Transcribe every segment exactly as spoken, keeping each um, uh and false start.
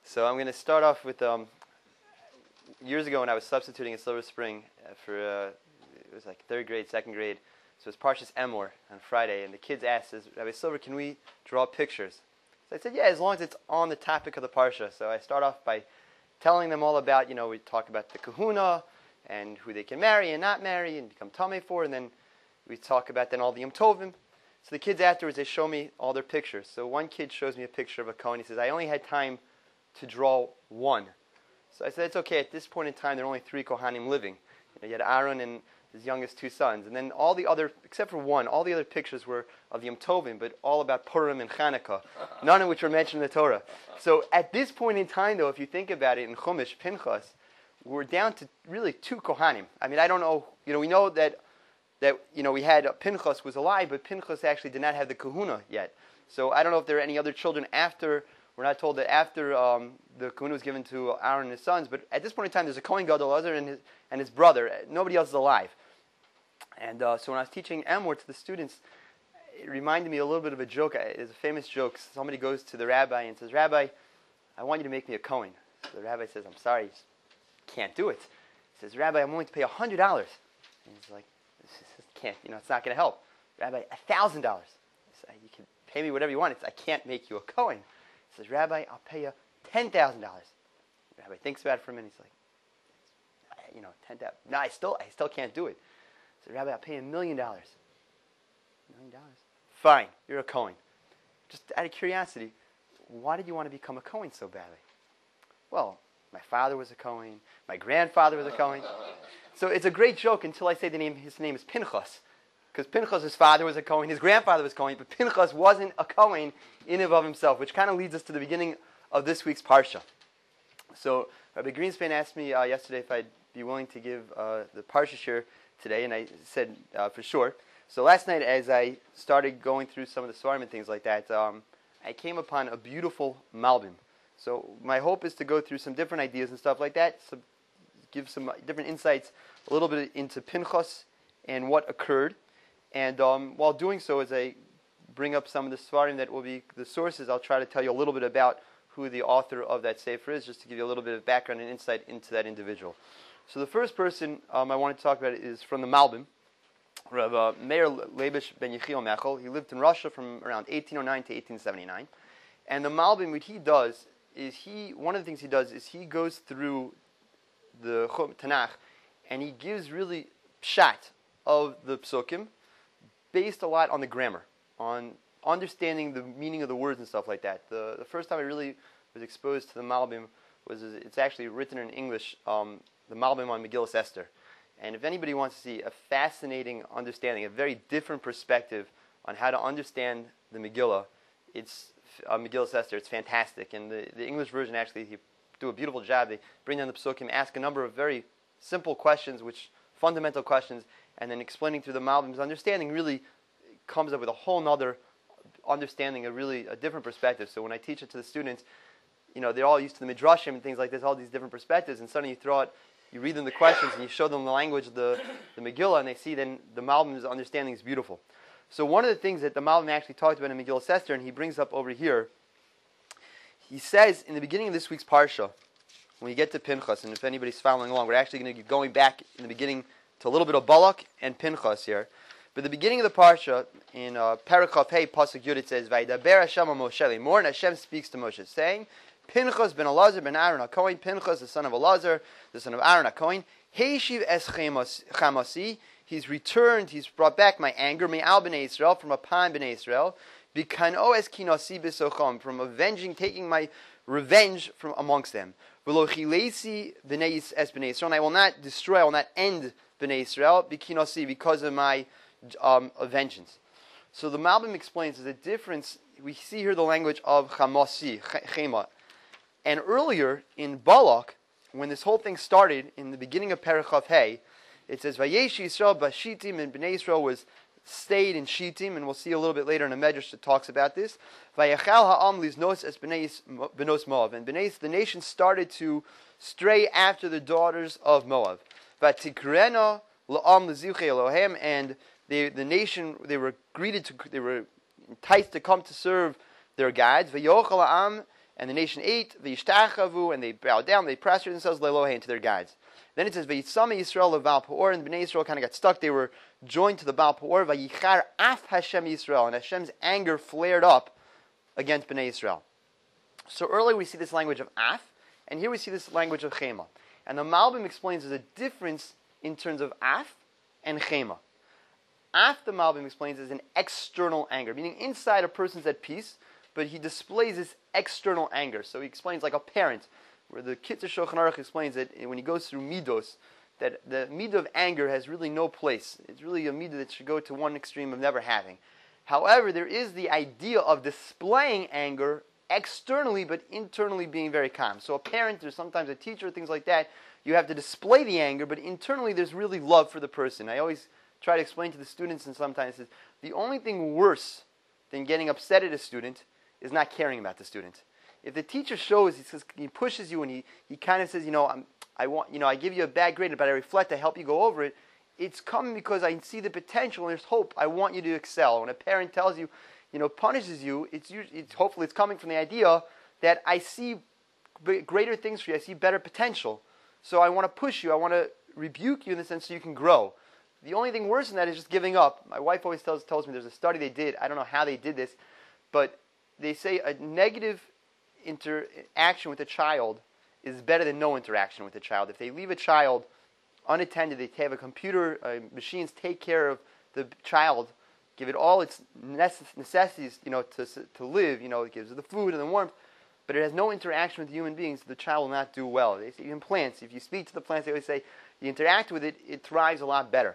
So I'm going to start off with um, years ago when I was substituting at Silver Spring uh, for uh, it was like third grade, second grade. So it was Parshas Emor on Friday, and the kids asked, says, Rabbi Silver, can we draw pictures? So I said, yeah, as long as it's on the topic of the Parsha. So I start off by telling them all about, you know, we talk about the kahuna and who they can marry and not marry and become tamei for, and then we talk about then all the Yom Tovim. So the kids afterwards, they show me all their pictures. So one kid shows me a picture of a Kohen. He says, I only had time to draw one. So I said, it's okay. At this point in time, there are only three Kohanim living. You know, you had Aaron and his youngest two sons. And then all the other, except for one, all the other pictures were of the Yom Tovim, but all about Purim and Chanukah, none of which were mentioned in the Torah. So at this point in time, though, if you think about it, in Chumash, Pinchas, we're down to really two Kohanim. I mean, I don't know, you know, we know that, that you know, we had, uh, Pinchas was alive, but Pinchas actually did not have the kahuna yet. So I don't know if there are any other children after. We're not told that after um, the kahuna was given to Aaron and his sons, but at this point in time, there's a Kohen Gadol, Elazar, and his, and his brother. Nobody else is alive. And uh, so when I was teaching Emor to the students, it reminded me a little bit of a joke. It's a famous joke. Somebody goes to the rabbi and says, Rabbi, I want you to make me a Kohen. So the rabbi says, I'm sorry, you can't do it. He says, Rabbi, I'm willing to pay one hundred dollars. And he's like, this can't, you know, it's not going to help. Rabbi, one thousand dollars. You can pay me whatever you want. It's, I can't make you a Kohen. He says, Rabbi, I'll pay you ten thousand dollars. The rabbi thinks about it for a minute. He's like, you know, ten thousand dollars. No, I still, I still can't do it. He says, Rabbi, I'll pay you a million dollars. A million dollars? Fine, you're a Kohen. Just out of curiosity, why did you want to become a Kohen so badly? Well, my father was a Kohen. My grandfather was a Kohen. So it's a great joke until I say the name. His name is Pinchas. Because Pinchas, his father was a Kohen, his grandfather was Kohen, but Pinchas wasn't a Kohen in and of himself, which kind of leads us to the beginning of this week's Parsha. So Rabbi Greenspan asked me uh, yesterday if I'd be willing to give uh, the Parsha share today, and I said uh, for sure. So last night, as I started going through some of the Svarim and things like that, um, I came upon a beautiful Malbim. So my hope is to go through some different ideas and stuff like that, so give some different insights, a little bit into Pinchas and what occurred. And um, while doing so, as I bring up some of the Svarim that will be the sources, I'll try to tell you a little bit about who the author of that Sefer is, just to give you a little bit of background and insight into that individual. So the first person um, I want to talk about is from the Malbim, Rav uh, Meir Leibish ben Yechiel Mechel. He lived in Russia from around eighteen oh nine to eighteen seventy-nine. And the Malbim, what he does is he, one of the things he does is he goes through the Tanakh and he gives really pshat of the psukim, based a lot on the grammar, on understanding the meaning of the words and stuff like that. The the first time I really was exposed to the Malbim was, it's actually written in English, um, the Malbim on Megillas Esther. And if anybody wants to see a fascinating understanding, a very different perspective on how to understand the Megillah, it's uh, Megillas Esther. It's fantastic. And the, the English version actually, they do a beautiful job. They bring down the psukim, ask a number of very simple questions, which fundamental questions, and then explaining through the Malbim's understanding really comes up with a whole nother understanding, a really a different perspective. So when I teach it to the students, you know, they're all used to the Midrashim and things like this, all these different perspectives, and suddenly you throw out, you read them the questions and you show them the language of the, the Megillah, and they see then the Malbim's understanding is beautiful. So one of the things that the Malbim actually talked about in Megillah Esther, and he brings up over here, he says in the beginning of this week's Parsha, when you get to Pinchas, and if anybody's following along, we're actually going to be going back in the beginning to a little bit of Balak and Pinchas here. But the beginning of the Parsha, in uh, Parakaf Hey, Pasuk Yud, it says, Vaydaber Hashem Moshe Lemor, and Hashem speaks to Moshe, saying, Pinchas ben Elazar ben Aaron HaKohen, Pinchas, the son of Elazar, the son of Aaron HaKohen, Heishiv es Chamasi, he's returned, he's brought back my anger, Me'al b'nei Israel, from upon b'nei Israel, B'kano es kinasi b'socham, from avenging, taking my revenge from amongst them. V'lo chilesi b'nei es b'nei Israel, and I will not destroy, I will not end b'nei Israel, b'kinasi, because of my um, vengeance. So the Malbim explains there's a difference. We see here the language of chamasi, chema. And earlier in Balak, when this whole thing started, in the beginning of Parachav Hey, it says, Vayesh Yisrael b'Shittim, and Bnei Israel was stayed in Shittim, and we'll see a little bit later in a Medrash that talks about this. Vayachal ha'am liznos es b'nos Moav, and Bnei, the nation started to stray after the daughters of Moab. Vatikrena la'am l'zichei Elohem, and they, the nation, they were greeted to, they were enticed to come to serve their gods. Vayochal ha'am, And the nation ate, v'yishtachavu, and they bowed down, they prostrated themselves, lelohe, to their guides. Then it says, v'yitzame Yisrael leval peor, and Bnei Yisrael kind of got stuck. They were joined to the Baal Peor, v'yichar af Hashem Yisrael, and Hashem's anger flared up against Bnei Yisrael. So earlier we see this language of af, and here we see this language of chema. And the Malbim explains there's a difference in terms of af and chema. Af, the Malbim explains, is an external anger, meaning inside a person's at peace, but he displays this external anger. So he explains like a parent, where the Kitzur Shulchan Aruch explains that when he goes through midos, that the midah of anger has really no place. It's really a midah that should go to one extreme of never having. However, there is the idea of displaying anger externally, but internally being very calm. So a parent, or sometimes a teacher, things like that, you have to display the anger, but internally there's really love for the person. I always try to explain to the students, and sometimes it's, the only thing worse than getting upset at a student is not caring about the student. If the teacher shows, he says, he pushes you, and he, he kind of says, you know, I'm, I want, you know, I give you a bad grade, but I reflect, I help you go over it. It's coming because I see the potential and there's hope. I want you to excel. When a parent tells you, you know, punishes you, it's, usually, it's hopefully it's coming from the idea that I see greater things for you. I see better potential. So I want to push you. I want to rebuke you in the sense so you can grow. The only thing worse than that is just giving up. My wife always tells tells me there's a study they did. I don't know how they did this, but they say a negative interaction with a child is better than no interaction with a child. If they leave a child unattended, they have a computer, uh, machines take care of the child, give it all its necessities, you know, to to live. You know, it gives it the food and the warmth, but it has no interaction with human beings. The child will not do well. They say even plants. If you speak to the plants, they always say you interact with it, it thrives a lot better.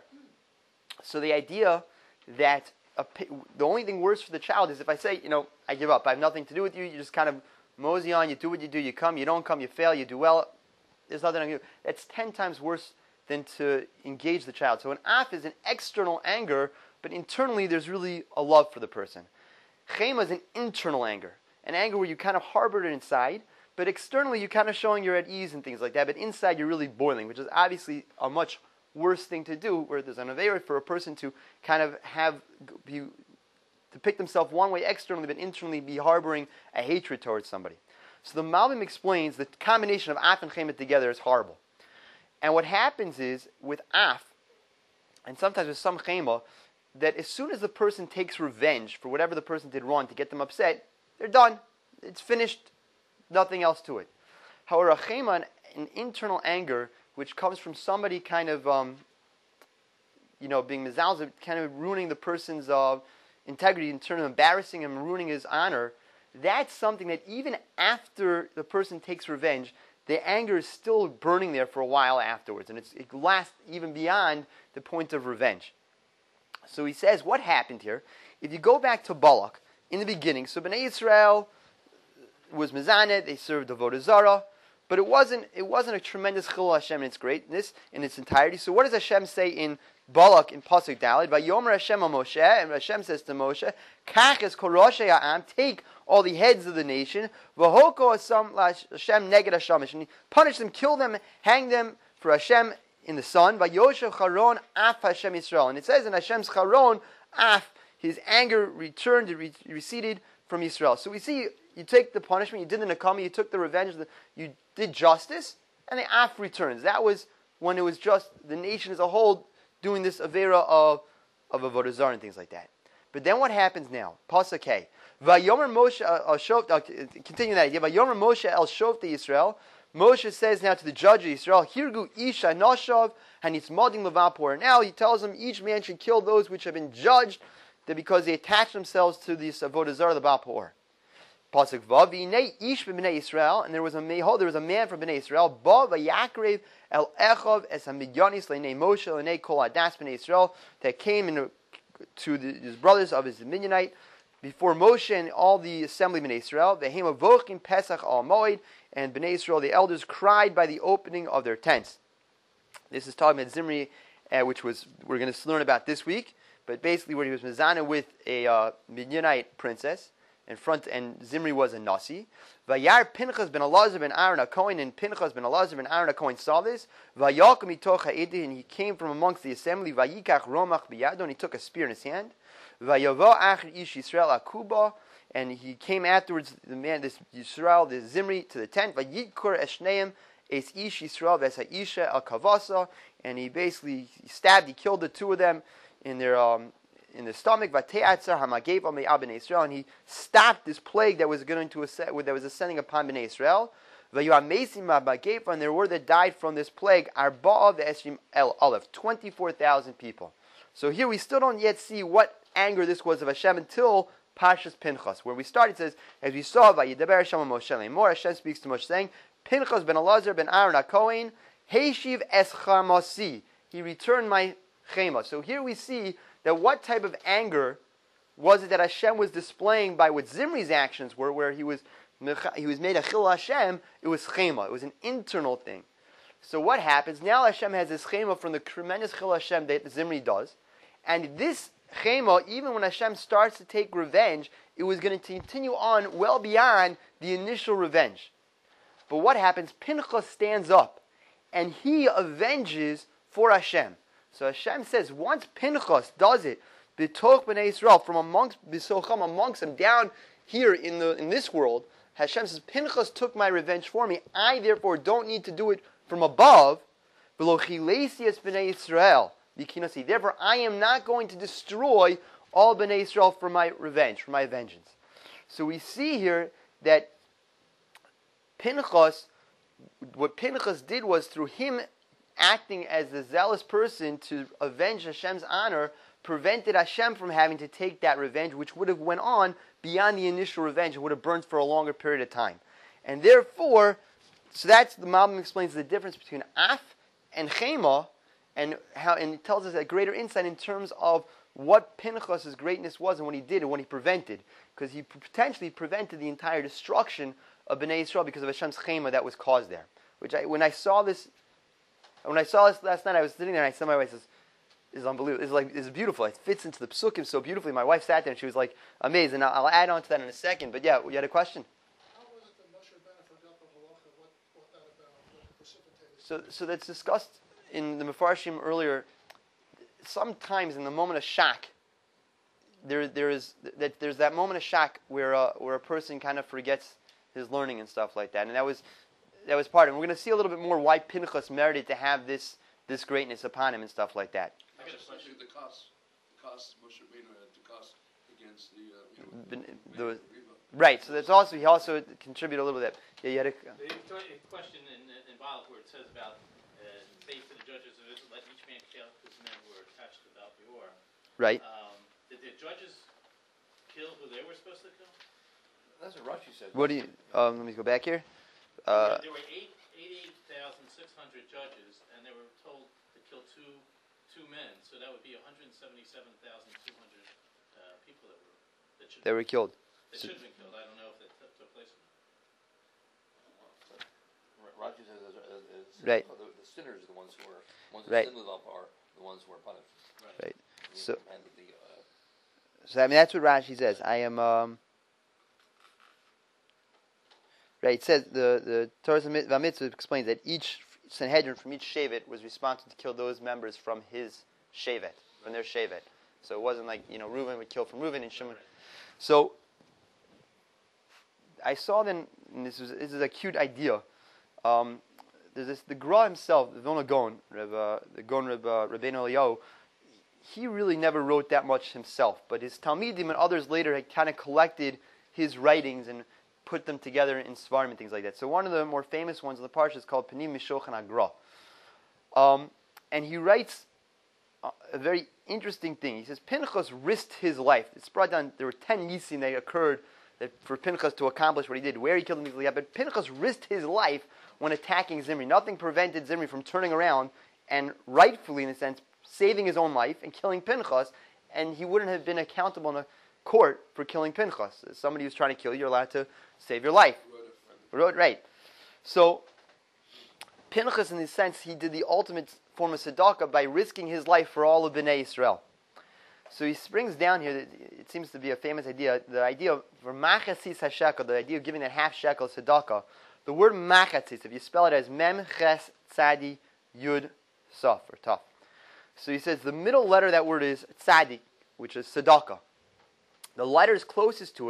So the idea that a, the only thing worse for the child is if I say, you know, I give up. I have nothing to do with you. You just kind of mosey on. You do what you do. You come. You don't come. You fail. You do well. There's nothing I can do. That's ten times worse than to engage the child. So an af is an external anger, but internally there's really a love for the person. Chema is an internal anger, an anger where you kind of harbor it inside, but externally you're kind of showing you're at ease and things like that, but inside you're really boiling, which is obviously a much worse thing to do, where there's an avera for a person to kind of have, be, to pick themselves one way externally, but internally be harboring a hatred towards somebody. So the Malbim explains the combination of af and chema together is horrible. And what happens is, with af, and sometimes with some chema, that as soon as the person takes revenge for whatever the person did wrong to get them upset, they're done. It's finished. Nothing else to it. However, a chema, an, an internal anger, which comes from somebody kind of, um, you know, being mizalzah, kind of ruining the person's uh, integrity, in terms of embarrassing him, ruining his honor, that's something that even after the person takes revenge, the anger is still burning there for a while afterwards, and it's, it lasts even beyond the point of revenge. So he says, what happened here? If you go back to Balak, in the beginning, so Bnei Yisrael was mizaneh, they served Avodah Zarah, but it wasn't it wasn't a tremendous chilul Hashem in its greatness, in its entirety. So what does Hashem say in Balak in Pasuk Daled? Vayomer Hashem a Moshe, and Hashem says to Moshe, Kach es kol roshei ha'am, take all the heads of the nation, v'hoko asam Hashem neged hashamish, and punish them, kill them, hang them for Hashem in the sun. Vayoshev charon af Hashem Yisrael, and it says in Hashem's charon af, his anger returned, it re- receded from Yisrael. So we see, you take the punishment, you did the nakama, you took the revenge, the, you did justice, and the af returns. That was when it was just the nation as a whole doing this avera of of avodah zarah and things like that. But then what happens now? Pasuk K. Vayomer Moshe el Shof. Uh, continue that idea. Vayomer Moshe el Shof to Yisrael. Moshe says now to the judge of Israel, Hirgu isha nashav hanitzmadim levapor. Now he tells them each man should kill those which have been judged that because they attach themselves to this avodah zarah, the Bapor. Pasuk Vav, V'inei ish b'bnei Yisrael, and there was a behold, there was a man from bnei Yisrael, Ba v'yakrev el echav es hamidyanis leinei Moshe leinei kol adas bnei Yisrael, that came in, to the, his brothers of his Midianite before Moshe and all the assembly bnei Yisrael. V'hem avochim Pesach al moed, and bnei Yisrael, the elders, cried by the opening of their tents. This is talking about Zimri, uh, which was we're going to learn about this week. But basically, where he was mizana with a uh, Midianite princess in front, and Zimri was a nasi. Vayar Pinchas ben Elazar ben Aaron HaKohen, and Pinchas ben Elazar ben Aaron HaKohen saw this. Vayakum mitoch ha'edih, and he came from amongst the assembly. Vayikach romach biyado, and he took a spear in his hand. Vayavo acher ish Yisrael akuba, and he came afterwards, the man, this Yisrael, this Zimri, to the tent, Vayidkur Eshneim, Es Ish Yisrael, Vesha Al Kavasa, and he basically stabbed, he killed the two of them in their um, in the stomach, Vateatzar Hamagev Me'al Bnei Israel, and he stopped this plague that was going to ascend, that was ascending upon Bnei Israel. And there were that died from this plague, Arba'a ve'eshrim el Aleph, twenty-four thousand people. So here we still don't yet see what anger this was of Hashem until Parshas Pinchas, where we started. It says, as we saw, Vayidaber Hashem Moshe Lemor, Hashem speaks to Moshe saying, Pinchas ben Elazar ben Aaron HaKohen, Heishiv es chamasi, he returned my chema. So here we see that what type of anger was it that Hashem was displaying by what Zimri's actions were, where he was he was made a chil Hashem. It was chema. It was an internal thing. So what happens now? Hashem has this chema from the tremendous chil Hashem that Zimri does, and this chema, even when Hashem starts to take revenge, it was going to continue on well beyond the initial revenge. But what happens? Pinchas stands up, and he avenges for Hashem. So Hashem says, once Pinchas does it, b'toch b'nei Yisrael, from amongst b'socham, amongst them, down here in the in this world, Hashem says, Pinchas took my revenge for me. I therefore don't need to do it from above. Below chilesias b'nei Yisrael, b'kinasi. Therefore, I am not going to destroy all b'nei Yisrael for my revenge, for my vengeance. So we see here that Pinchas, what Pinchas did was through him acting as the zealous person to avenge Hashem's honor, prevented Hashem from having to take that revenge, which would have went on beyond the initial revenge. It would have burned for a longer period of time. And therefore, so that's, the Malbim explains the difference between Af and Chema, and how, and it tells us a greater insight in terms of what Pinchas' greatness was and what he did and what he prevented. Because he potentially prevented the entire destruction of Bnei Yisrael because of Hashem's Chema that was caused there. Which I, when I saw this, when I saw this last night, I was sitting there and I said to my wife, "This is unbelievable. This is like, this is beautiful. It fits into the psukim so beautifully." My wife sat there and she was like amazed. And I'll, I'll add on to that in a second. But yeah, you had a question. How was it that Moshe Rabbeinu forgot the halacha? What, what that about? What precipitated? So, so that's discussed in the Mefarshim earlier. Sometimes in the moment of shock, there there is that there's that moment of shock where uh, where a person kind of forgets his learning and stuff like that, and that was that was part of it. We're going to see a little bit more why Pinchas merited to have this this greatness upon him and stuff like that. I guess especially the cost, the cost Moshe Rabbeinu had to cost against the, uh, you know, the, the right. So that's also he also contributed a little bit. Yeah, you had a, the question in in Balak where it says about uh, say to the judges of Israel, let each man kill his men who were attached to Baal Peor. Right. Um, did the judges kill who they were supposed to kill? That's what Rashi said. What do you? Um, let me go back here. Uh, there were eight, eighty-eight thousand six hundred judges, and they were told to kill two, two men. So that would be one hundred seventy-seven thousand two hundred uh, people that were that should they were killed. That should have been killed. I don't know if that t- took place or not. Rashi says as, as, as right. the, the sinners are the ones who are ones right. who sinned enough are the ones who are punished. Right. Right. So, and the, uh, so I mean that's what Rashi says. I am. Um, Right, it says the the Torah Mitzvah explains that each Sanhedrin from each Shevet was responsible to kill those members from his Shevet, from their Shevet. So it wasn't like, you know, Reuben would kill from Reuben and Shimon. So I saw then, and this is this is a cute idea. Um, there's this the Gra himself, the Vilna Gaon, Reb, uh, the Gaon Reb uh, Rabbeinu Eliyahu. He really never wrote that much himself, but his Talmidim and others later had kind of collected his writings and put them together in Svarim and things like that. So one of the more famous ones in the parsha is called Panim Mishochan Agra. Um, and he writes a, a very interesting thing. He says Pinchas risked his life. It's brought down, there were ten Nisim that occurred that for Pinchas to accomplish what he did, where he killed him, but Pinchas risked his life when attacking Zimri. Nothing prevented Zimri from turning around and rightfully, in a sense, saving his own life and killing Pinchas, and he wouldn't have been accountable in a court for killing Pinchas. As somebody who's trying to kill you, you're allowed to save your life. Right. So, Pinchas, in this sense, he did the ultimate form of tzedakah by risking his life for all of Bnei Yisrael. So he brings down here, that it seems to be a famous idea, the idea of machatzis hashekel, the idea of giving that half shekel tzedakah. The word machatzis, if you spell it as mem ches tzadi yud saf, or taf. So he says the middle letter of that word is tzadi, which is tzedakah. The letters closest to it,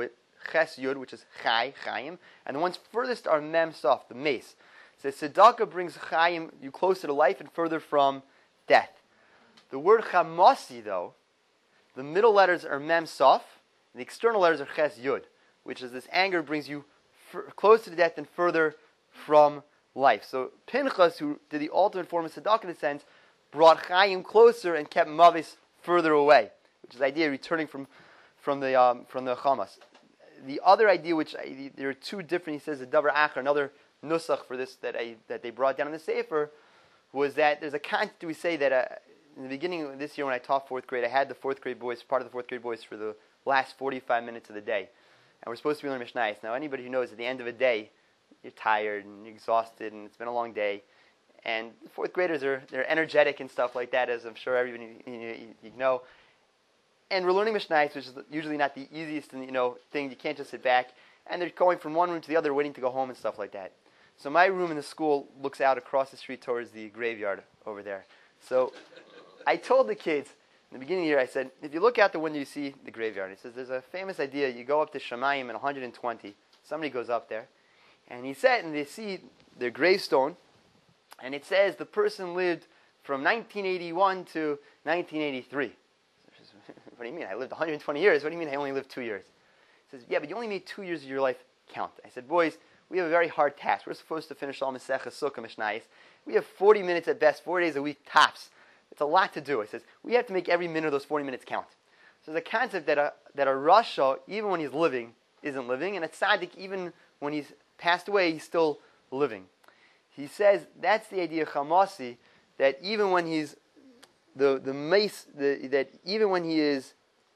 Ches Yud, which is Chai, Chaim, and the ones furthest are Mem Sof, the mace. It says tzedakah brings Chaim you closer to life and further from death. The word Chamasi, though, the middle letters are Mem Sof, and the external letters are Ches Yud, which is this anger brings you f- closer to death and further from life. So Pinchas, who did the ultimate form of tzedakah in a sense, brought Chaim closer and kept Mavis further away, which is the idea of returning from from the um, from the Chamas. The other idea, which I, there are two different, he says, the Davar Acher, another nusach for this that I that they brought down in the Sefer, was that there's a concept we say that uh, in the beginning of this year when I taught fourth grade, I had the fourth grade boys, part of the fourth grade boys for the last forty-five minutes of the day. And we're supposed to be learning Mishnayos. Now anybody who knows at the end of a day, you're tired and you're exhausted and it's been a long day. And fourth graders are they're energetic and stuff like that, as I'm sure everybody you, you, you know. And we're learning Mishnayos, which is usually not the easiest you know thing. You can't just sit back. And they're going from one room to the other, waiting to go home and stuff like that. So my room in the school looks out across the street towards the graveyard over there. So I told the kids in the beginning of the year, I said, if you look out the window, you see the graveyard. He says, there's a famous idea. You go up to Shemayim in one hundred twenty. Somebody goes up there. And he said, and they see their gravestone. And it says the person lived from nineteen eighty-one to nineteen eighty-three. What do you mean? I lived one hundred twenty years. What do you mean I only lived two years? He says, yeah, but you only made two years of your life count. I said, boys, we have a very hard task. We're supposed to finish all Masechah Sukkah Mishnayos. We have forty minutes at best, four days a week tops. It's a lot to do. He says, we have to make every minute of those forty minutes count. So the concept that a, that a Rasha, even when he's living, isn't living, and a Tzaddik, even when he's passed away, he's still living. He says that's the idea of Chamasi, that even when he's the the mace, the, that even when he is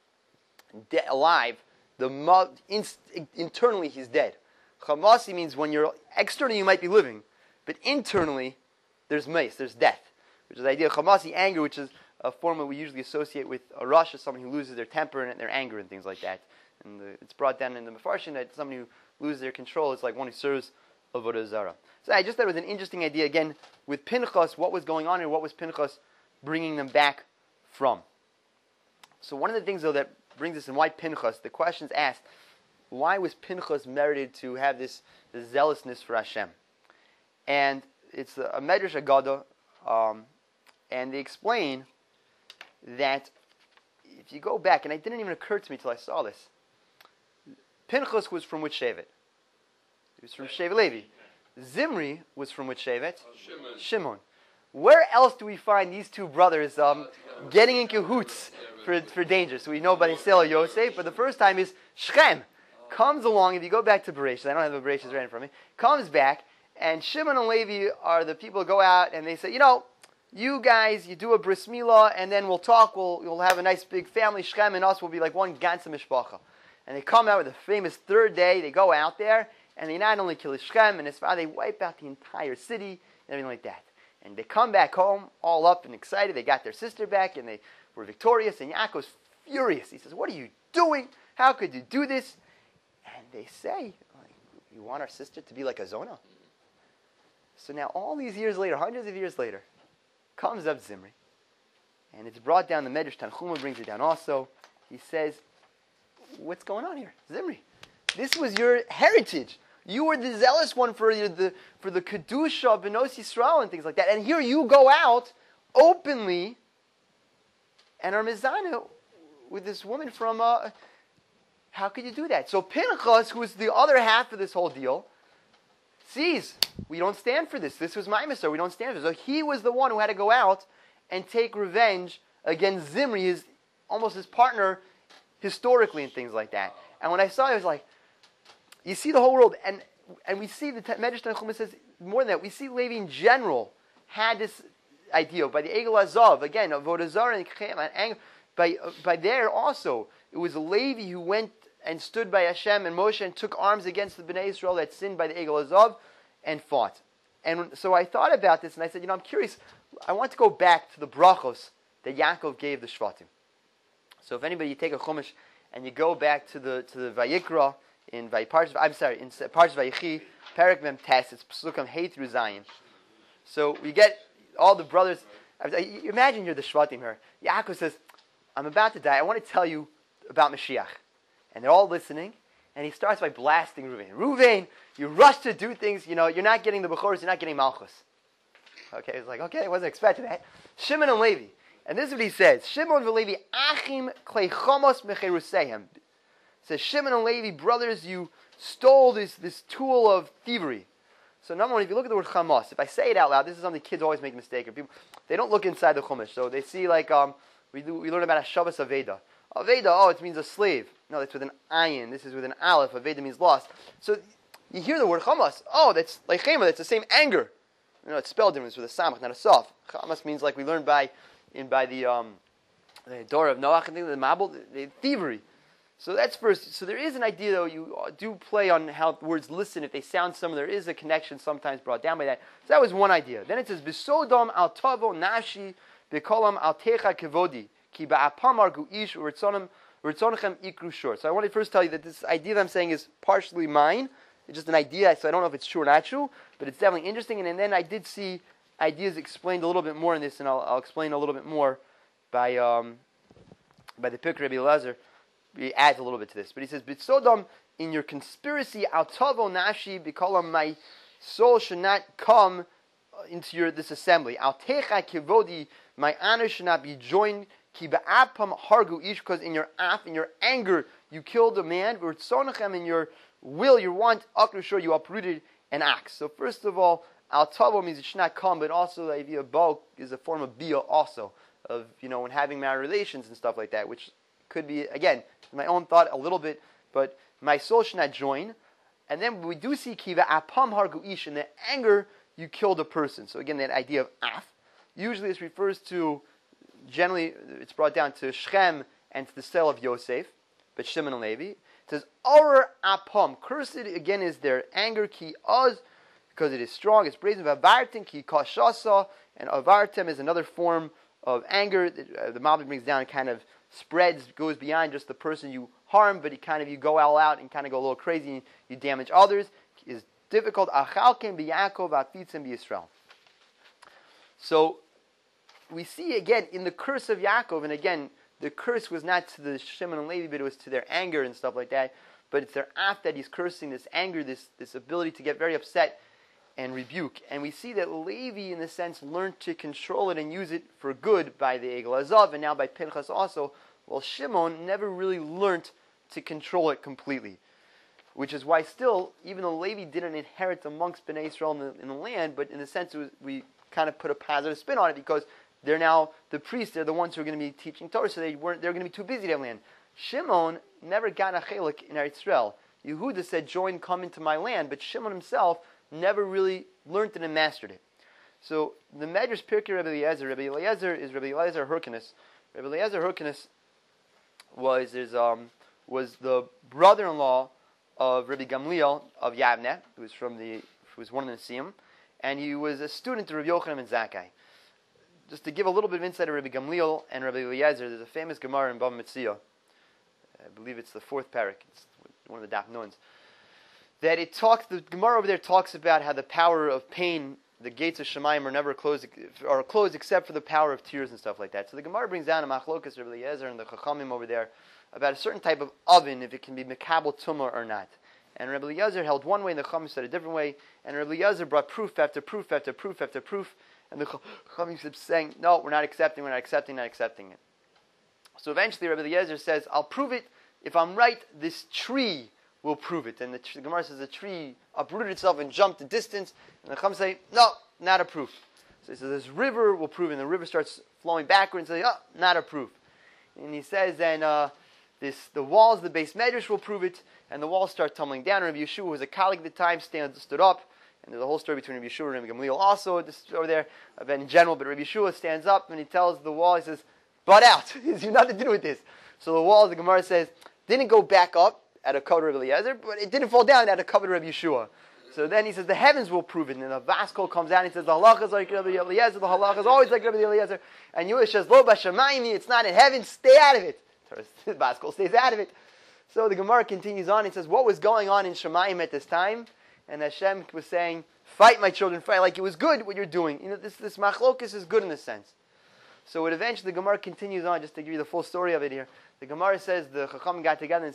de- alive, the inst- internally he's dead. Chamasi means when you're externally you might be living, but internally there's mace, there's death, which is the idea of Chamasi, anger, which is a form that we usually associate with a Rasha, someone who loses their temper and their anger and things like that. And the, it's brought down in the Mefarshim that somebody who loses their control is like one who serves Avodah Zarah. So I just thought it was an interesting idea, again, with Pinchas, what was going on and what was Pinchas bringing them back from. So one of the things, though, that brings us in why Pinchas, the question's asked, why was Pinchas merited to have this, this zealousness for Hashem? And it's a, a Medrash Agada, um, and they explain that if you go back, and it didn't even occur to me till I saw this, Pinchas was from which Shevet? He was from Shevet Levi. Zimri was from which Shevet? Shimon. Shimon. Where else do we find these two brothers um, getting in cahoots for, for danger? So we know about Hillel Yosef, but the first time is Shechem comes along. If you go back to Bereshit, I don't have the Bereshit right in front of me, comes back, and Shimon and Levi are the people who go out and they say, you know, you guys, you do a bris milah, and then we'll talk, we'll, we'll have a nice big family, Shechem and us will be like one ganze mishpacha. And they come out with a famous third day, they go out there, and they not only kill Shechem and his father, they wipe out the entire city and everything like that. And they come back home all up and excited. They got their sister back and they were victorious. And Yaakov's furious. He says, what are you doing? How could you do this? And they say, you want our sister to be like a Zonah? So now all these years later, hundreds of years later, comes up Zimri. And it's brought down, the Medrash Tanchuma brings it down also. He says, what's going on here? Zimri, this was your heritage. You were the zealous one for the for the Kedusha, Benos Yisrael, and things like that. And here you go out openly and are mizana with this woman from, uh, how could you do that? So Pinchas, who is the other half of this whole deal, sees, we don't stand for this. This was my mitzvah. We don't stand for this. So he was the one who had to go out and take revenge against Zimri, his, almost his partner historically and things like that. And when I saw it, I was like, you see the whole world, and and we see the Medrash Tanchuma says more than that. We see Levi in general had this idea by the Egel Azav, again, Avodah Zarah and anger. By by there also, it was Levi who went and stood by Hashem and Moshe and took arms against the Bnei Israel that sinned by the Egel Azav and fought. And so I thought about this and I said, you know, I'm curious. I want to go back to the brachos that Yaakov gave the Shvatim. So if anybody, you take a Chumash and you go back to the to the Vayikra. In Parshas, I'm sorry, in Parshas Vayechi, Perek Mem Tes, it's Pesukam Hey through Zion. So we get all the brothers. Imagine you're the Shvatim here. Yaakov says, "I'm about to die. I want to tell you about Mashiach," and they're all listening. And he starts by blasting Ruvain. Ruvain, you rush to do things, you know, you're not getting the Bechoros, you're not getting Malchus. Okay, it's like, okay, I wasn't expecting that. Shimon and Levi. And this is what he says. Shimon and Levi, achim kleichamos mecherusehem. Says, Shimon and Levi, brothers, you stole this, this tool of thievery. So number one, if you look at the word chamos, if I say it out loud, this is something kids always make a mistake of. People, they don't look inside the chumash. So they see like, um, we, do, we learn about Hashavas Aveda. Aveda, oh, it means a slave. No, that's with an ayin. This is with an aleph. Aveda means lost. So you hear the word chamos. Oh, that's like chema. That's the same anger. You know, it's spelled different. It's with a samach, not a sof. Chamos means like we learned by, in by the um, the Dora of Noach and things, the Mabul, the, the thievery. So that's first. So there is an idea, though, you do play on how words listen. If they sound similar, there is a connection sometimes brought down by that. So that was one idea. Then it says, B'sodom al tavo nashi b'kolam al techa kevodi ki ba'apam argu ish u'ritzonem u'ritzonechem ikru shor. So I want to first tell you that this idea that I'm saying is partially mine. It's just an idea, so I don't know if it's true or not true, but it's definitely interesting. And, and then I did see ideas explained a little bit more in this, and I'll, I'll explain a little bit more by um, by the Pirkei Rabbi Elazar. He adds a little bit to this, but he says, "B'sodom in your conspiracy, al tavo nashi b'kolam, my soul should not come into your this assembly. Al techa kivodi, my honor should not be joined. Ki ba'apam hargu ish, because in your af, in your anger, you killed a man. V'ritzonechem, in your will, your want, akru shor, you uprooted an axe. So first of all, al tavo means it should not come, but also the idea of bo is a form of bia, also of you know when having married relations and stuff like that, which could be again. My own thought a little bit, but my soul should not join. And then we do see kiva apam hargu ish, in the anger you killed a person. So again, that idea of af. Usually this refers to, generally it's brought down to Shechem and to the cell of Yosef, but Shimon and Levi. It says or apam. Cursed again is their anger ki oz, because it is strong. It's brazen. Vavartim ki kashasa, and avartem is another form of anger. The, the Malbim brings down kind of spreads, goes beyond just the person you harm, but you kind of you go all out and kind of go a little crazy and you damage others. Is difficult. Achalkem b'Yaakov afitzim b'Yisrael. So we see again in the curse of Yaakov, and again the curse was not to the Shimon and Levi, but it was to their anger and stuff like that. But it's their af that he's cursing, this anger, this this ability to get very upset and rebuke. And we see that Levi, in a sense, learned to control it and use it for good by the Egel Azav, and now by Pinchas also. Well, Shimon never really learned to control it completely. Which is why still, even though Levi didn't inherit amongst Bnei Israel in the, in the land, but in a sense it was, we kind of put a positive spin on it, because they're now the priests, they're the ones who are going to be teaching Torah, so they weren't, they're going to be too busy to have land. Shimon never got a chelik in Eretz Yisrael. Yehuda said, join, come into my land, but Shimon himself never really learned it and mastered it. So the Medrash Pirkei Rabbi Eliezer, Rabbi Eliezer is Rabbi Eliezer Hyrcanus. Rabbi Eliezer Hyrcanus was his, um, was the brother-in-law of Rabbi Gamliel of Yavneh, who was from the who was one of the Nesiim, and he was a student of Rabbi Yochanan and Zakkai. Just to give a little bit of insight of Rabbi Gamliel and Rabbi Eliezer, there's a famous Gemara in Bava Metzia. I believe it's the fourth parak. It's one of the Daf Nuns. That it talks, the Gemara over there talks about how the power of pain, the gates of Shemayim are never closed, are closed except for the power of tears and stuff like that. So the Gemara brings down a machlokas, Rabbi Eliezer and the Chachamim over there, about a certain type of oven, if it can be mekabel tumah or not. And Rabbi Eliezer held one way, and the Chachamim said a different way. And Rabbi Eliezer brought proof after proof after proof after proof, and the Chachamim kept saying, "No, we're not accepting, we're not accepting, not accepting it." So eventually, Rabbi Eliezer says, "I'll prove it. If I'm right, this tree will prove it." And the, the Gemara says the tree uprooted itself and jumped a distance, and the Chachamim say, "No, not a proof." So he says this river will prove it, and the river starts flowing backwards, and say, "Oh, not a proof." And he says then. Uh, This, the walls, the base medrash will prove it, and the walls start tumbling down. Rabbi Yeshua, who was a colleague at the time, stand, stood up, and there's a whole story between Rabbi Yeshua and Rabbi Gamliel also this, over there, uh, in general, but Rabbi Yeshua stands up, and he tells the wall, he says, "Butt out, it has nothing to do with this." So the wall, the Gemara says, didn't go back up at a cover of Rabbi Eliezer, but it didn't fall down at a cover of Rabbi Yeshua. So then he says, the heavens will prove it, and then the Vaskol comes out, and he says, the halacha is like Rabbi Eliezer, the halacha is always like Rabbi Eliezer, and Yeshua says, "Lo b'shamayim, it's not in heaven, stay out of it." Baskol stays out of it. So the Gemara continues on and says, what was going on in Shemayim at this time? And Hashem was saying, fight my children, fight. Like it was good what you're doing. You know, this, this machlokas is good in this sense. So it eventually, the Gemara continues on, just to give you the full story of it here. The Gemara says, the Chacham got together and says,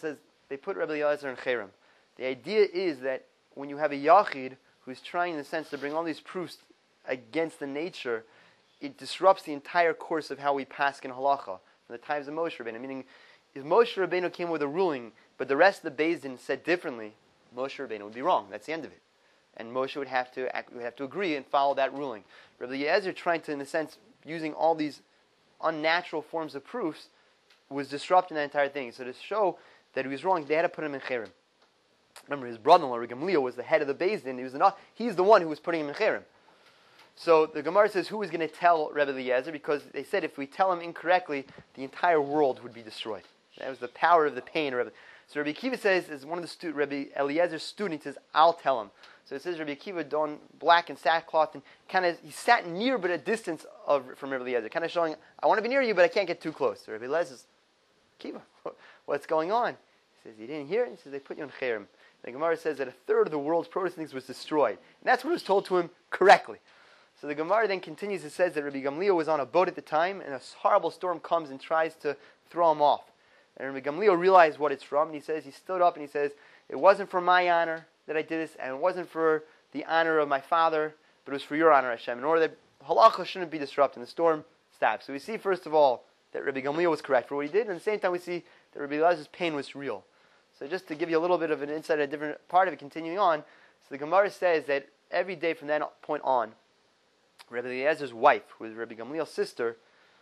they put Rabbi Eliezer in Cherem. The idea is that when you have a Yachid who's trying, in a sense, to bring all these proofs against the nature, it disrupts the entire course of how we pass in halacha from the times of Moshe Rabbeinu. Meaning, if Moshe Rabbeinu came with a ruling, but the rest of the Beis Din said differently, Moshe Rabbeinu would be wrong. That's the end of it. And Moshe would have to act, would have to agree and follow that ruling. Rabbi Eliezer, trying to, in a sense, using all these unnatural forms of proofs, was disrupting that entire thing. So to show that he was wrong, they had to put him in Cherem. Remember, his brother-in-law, Gamliel, was the head of the Beis Din. He was not, he's the one who was putting him in Cherem. So the Gemara says, who was going to tell Rabbi Eliezer? Because they said if we tell him incorrectly, the entire world would be destroyed. That was the power of the pain. So Rabbi Akiva says, as one of the stu- Rabbi Eliezer's students, he says, I'll tell him. So it says Rabbi Akiva donned black and sackcloth, and kind of he sat near but a distance of from Rabbi Eliezer, kind of showing, I want to be near you, but I can't get too close. So Rabbi Eliezer says, Akiva, what's going on? He says, you didn't hear it? He says, they put you in Cherem. The Gemara says that a third of the world's Protestants was destroyed. And that's what was told to him correctly. So the Gemara then continues, it says that Rabbi Gamliel was on a boat at the time, and a horrible storm comes and tries to throw him off. And Rabbi Gamliel realized what it's from, and he says, he stood up and he says, it wasn't for my honor that I did this, and it wasn't for the honor of my father, but it was for your honor, Hashem, in order that halacha shouldn't be disrupted, and the storm stopped. So we see, first of all, that Rabbi Gamliel was correct for what he did, and at the same time we see that Rabbi Eliezer's pain was real. So just to give you a little bit of an insight, a different part of it, continuing on, so the Gemara says that every day from that point on, Rabbi Eliezer's wife, who was Rabbi Gamliel's sister,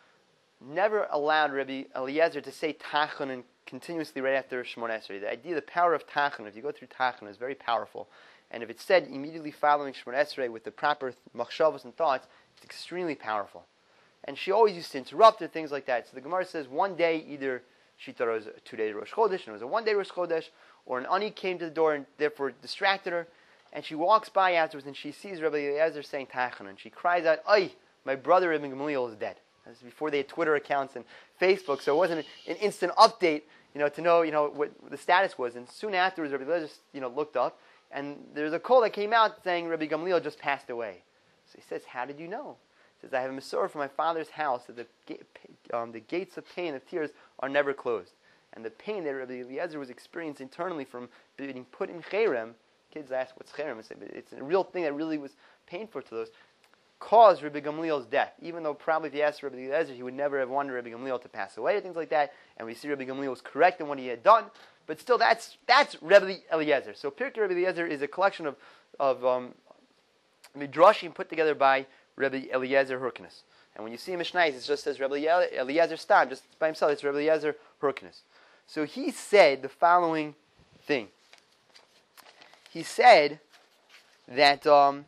never allowed Rabbi Eliezer to say Tachanun continuously right after Shemona Esrei. The idea, the power of Tachanun, if you go through Tachanun, is very powerful. And if it's said immediately following Shemona Esrei with the proper machshavos and thoughts, it's extremely powerful. And she always used to interrupt her, things like that. So the Gemara says one day, either she thought it was a two-day Rosh Chodesh, and it was a one-day Rosh Chodesh, or an ani came to the door and therefore distracted her, and she walks by afterwards and she sees Rabbi Eliezer saying Tachanun, and she cries out, "Ay, my brother Rabbi Gamliel is dead." This is before they had Twitter accounts and Facebook, so it wasn't an instant update, you know, to know, you know, what the status was. And soon afterwards, Rabbi Eliezer, you know, looked up, and there's a call that came out saying Rabbi Gamliel just passed away. So he says, "How did you know?" He says, "I have a Masorah from my father's house that the um, the gates of pain, of tears, are never closed." And the pain that Rabbi Eliezer was experiencing internally from being put in Cherem, kids ask, what's Cherem? I say, but it's a real thing that really was painful to those, caused Rabbi Gamliel's death. Even though probably if you asked Rabbi Eliezer, he would never have wanted Rabbi Gamliel to pass away, or things like that. And we see Rabbi Gamliel was correct in what he had done. But still, that's that's Rabbi Eliezer. So Pirkei Rabbi Eliezer is a collection of, of um, midrashim put together by Rabbi Eliezer Hyrcanus. And when you see Mishnayos, it just says Rabbi Eliezer Stam, just by himself, it's Rabbi Eliezer Hyrcanus. So he said the following thing. He said that, um,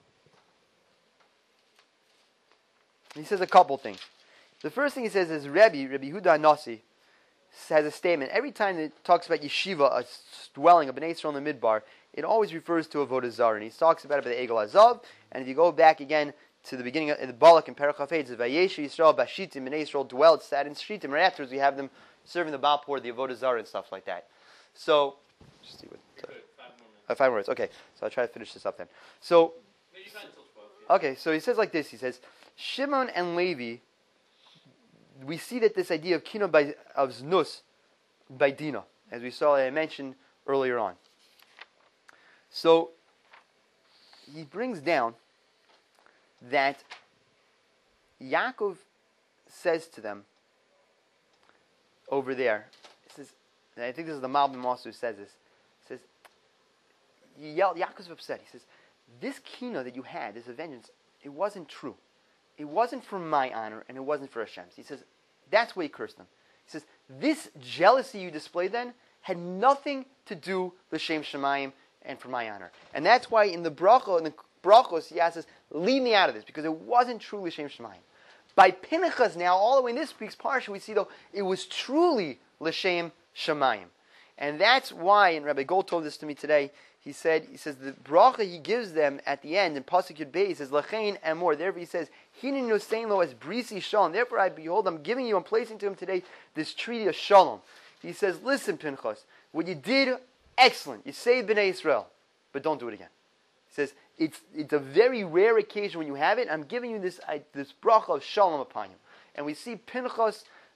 he says a couple things. The first thing he says is Rebbe, Rebbe Yehuda Nasi, has a statement. Every time it talks about yeshiva, a dwelling, a Bnei Yisrael in the Midbar, it always refers to Avodah Zarah. And he talks about it by the Egel Azav. And if you go back again to the beginning of the Balak and Perach Hafei, it's Vayeshu Yisrael Bashitim, Bnei Yisrael dwelled, sat in Shitim. Right afterwards, we have them serving the Baal Por, the Avodah Zarah and stuff like that. So, just see what. Uh, five more minutes. Uh, five more minutes. Okay, so I'll try to finish this up then. So, no, you got until twelve. Yeah. Okay, so he says like this. He says, Shimon and Levi. We see that this idea of kino by of znus by dina, as we saw, I mentioned earlier on. So he brings down that Yaakov says to them over there. He says, and I think this is the Malbim also who says this. He says, he yelled, Yaakov's upset. He says, this kino that you had, this vengeance, it wasn't true. It wasn't for my honor, and it wasn't for Hashem's. He says, that's why he cursed them. He says, this jealousy you displayed then had nothing to do with Shem Shemayim and for my honor. And that's why in the bracha, in the brachos, he asks us, leave me out of this, because it wasn't truly Shem Shemayim. By Pinchas now, all the way in this week's parsha, we see though, it was truly L'Shem Shemayim. And that's why, and Rabbi Gold told this to me today, he said, he says, the bracha he gives them at the end, in Pasuk Yud Beis, he says, L'chein Emor, therefore he says, Hinin Yosein Lo as Brisi Shalom, therefore I behold, I'm giving you, I'm placing to him today, this treaty of Shalom. He says, listen, Pinchas, what you did, excellent, you saved Bnei Israel, but don't do it again. He says, it's it's a very rare occasion when you have it, I'm giving you this, I, this bracha of Shalom upon you. And we see Pinchas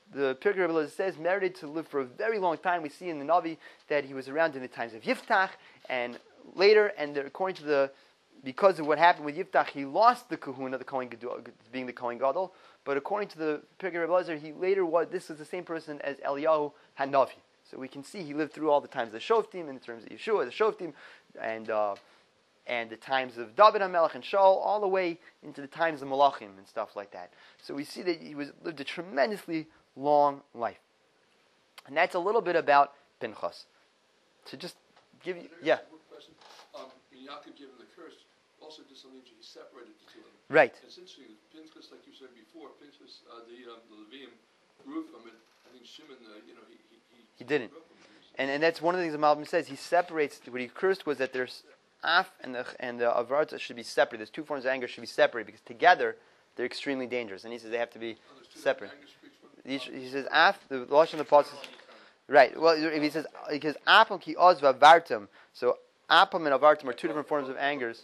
the Pirkei Rebbe Elazar says, merited to live for a very long time. We see in the Navi that he was around in the times of Yiftach and later, and according to the, because of what happened with Yiftach, he lost the kahuna, the Kohen Gadol, being the Kohen Gadol. But according to the Pirkei Rebbe Elazar, he later was, this is the same person as Eliyahu Hanavi. So we can see he lived through all the times of the Shoftim, in terms of Yeshua, the Shoftim, and uh, and the times of David HaMelech and Shaul, all the way into the times of Malachim and stuff like that. So we see that he was lived a tremendously long life. And that's a little bit about Pinchas. To just give you, yeah. One question. Um, when Yaakov gave him the curse, also did something, he separated the two of them. Right. And it's interesting, Pinchas, like you said before, Pinchas, uh, the, um, the Levium grew from it. I think Shimon, uh, you know, he... He, he, he didn't. grew up from it. And and that's one of the things the Malbim says. He separates, what he cursed was that there's Af and the and the Avarta should be separate. There's two forms of anger should be separated because together they're extremely dangerous. And he says they have to be Oh, there's two separate. anger speaks from He, he says Af, the Lashon of the Pasuk. Right. Well, if he says because Apam ki oz vavartum, so Apam and Avartum are two different forms of angers.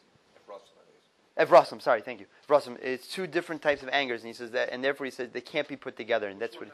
Evrosum, sorry, thank you. Evrosum, it's two different types of angers, and he says that, and therefore he says they can't be put together, and that's what.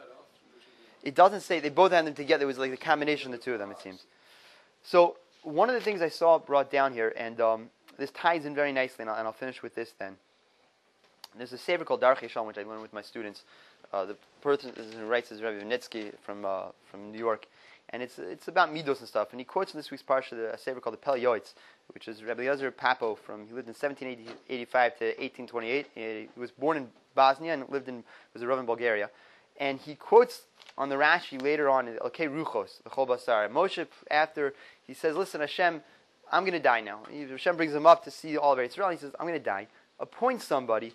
It doesn't say they both had them together. It was like the combination of the two of them. It seems. So one of the things I saw brought down here, and um, this ties in very nicely, and I'll, and I'll finish with this then. There's a sefer called Darchei Shalom, which I learned with my students. Uh, the person who writes is Rabbi Vinitsky from uh, from New York, and it's it's about midos and stuff. And he quotes in this week's parsha a sefer called the Pel Yoetz, which is Rabbi Eliezer Papo from. He lived in seventeen eighty-five to eighteen twenty-eight. He was born in Bosnia and lived in was a Rav in Bulgaria, and he quotes on the Rashi later on in Okay Ruchos, the Chol Basar. Moshe, after he says, "Listen, Hashem, I'm going to die now." Hashem brings him up to see all of Israel. He says, "I'm going to die. Appoint somebody."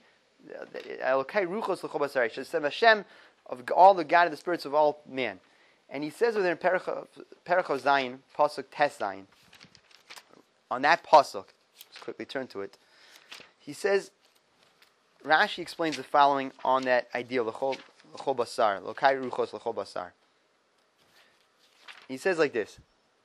Okay Ruchos the Chol Basar. Hashem, Hashem of all the God of the spirits of all man. And he says over there in Perach Zayin, Pasuk Tes Zayin, on that Pasuk, let's quickly turn to it, he says, Rashi explains the following on that idea, L'chol Basar, L'kai Ruchos L'chol Basar. He says like this,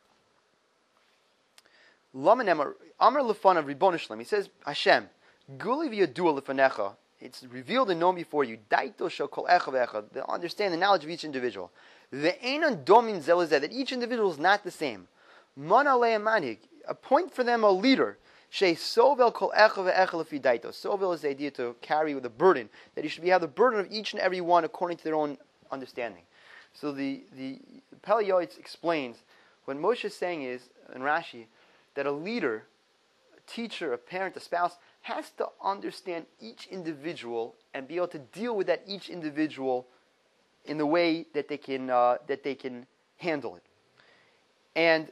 Amar Lefanav Ribbono Shel Olam, he says, Hashem, Guli v'yadua lefanecha, it's revealed and known before you, Daito shel kol echa v'echa, the understand the knowledge of each individual. Ve'enon domin zelazeh, that each individual is not the same. Mon alei manhig, appoint for them a leader. Shei sovel kol echa ve'echa lefi daito. Sovel is the idea to carry with a burden, that you should be have the burden of each and every one according to their own understanding. So the the Pel Yoetz explains what Moshe is saying is in Rashi that a leader, a teacher, a parent, a spouse has to understand each individual and be able to deal with that each individual in the way that they can uh, that they can handle it. And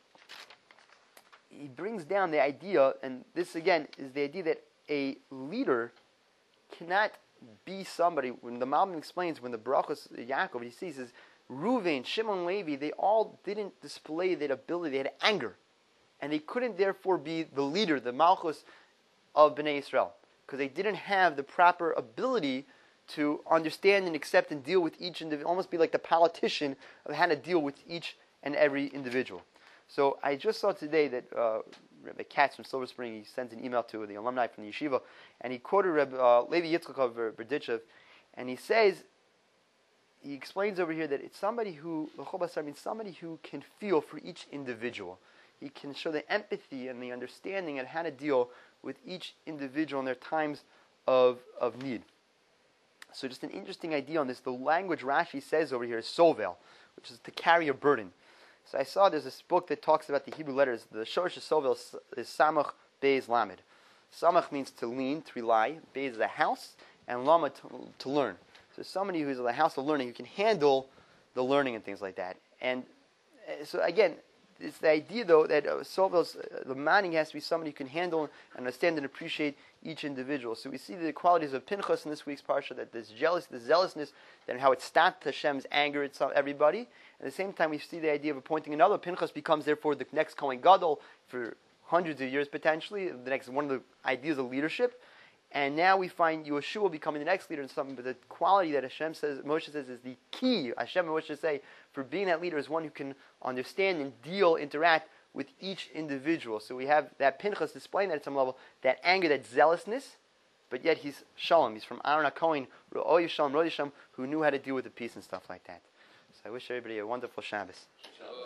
he brings down the idea, and this again is the idea that a leader cannot be somebody. When the Malbim explains, when the Brachos Yaakov, he sees is Reuven, Shimon, Levi, they all didn't display that ability. They had anger, and they couldn't therefore be the leader, the Malchus of Bnei Israel, because they didn't have the proper ability to understand and accept and deal with each individual, almost be like the politician of how to deal with each and every individual. So I just saw today that uh, Rabbi Katz from Silver Spring, he sends an email to the alumni from the yeshiva, and he quoted Rabbi uh, Levi Yitzchak of Berdichev, and he says, he explains over here that it's somebody who, l'chol basar means somebody who can feel for each individual. He can show the empathy and the understanding and how to deal with each individual in their times of, of need. So just an interesting idea on this. The language Rashi says over here is sovel, which is to carry a burden. So I saw there's this book that talks about the Hebrew letters. The shorish of sovel is samach beis lamed. Samach means to lean, to rely. Beis is a house, and lama to, to learn. So somebody who's in the house of learning who can handle the learning and things like that. And uh, so again, it's the idea, though, that uh, Sovel's, uh, the manning has to be somebody who can handle and understand and appreciate each individual. So we see the qualities of Pinchas in this week's parsha, that this jealous, the zealousness, and how it stopped Hashem's anger at some, everybody. At the same time, we see the idea of appointing another. Pinchas becomes, therefore, the next Kohen Gadol for hundreds of years, potentially, the next one of the ideas of leadership. And now we find Yeshua becoming the next leader in something, but the quality that Hashem says, Moshe says, is the key. Hashem and Moshe say, for being that leader is one who can understand and deal, interact with each individual. So we have that Pinchas displaying that at some level, that anger, that zealousness, but yet he's Shalom. He's from Aaron HaKohen, Ro'oy Shalom, Ro'oy Shalom, who knew how to deal with the peace and stuff like that. So I wish everybody a wonderful Shabbos.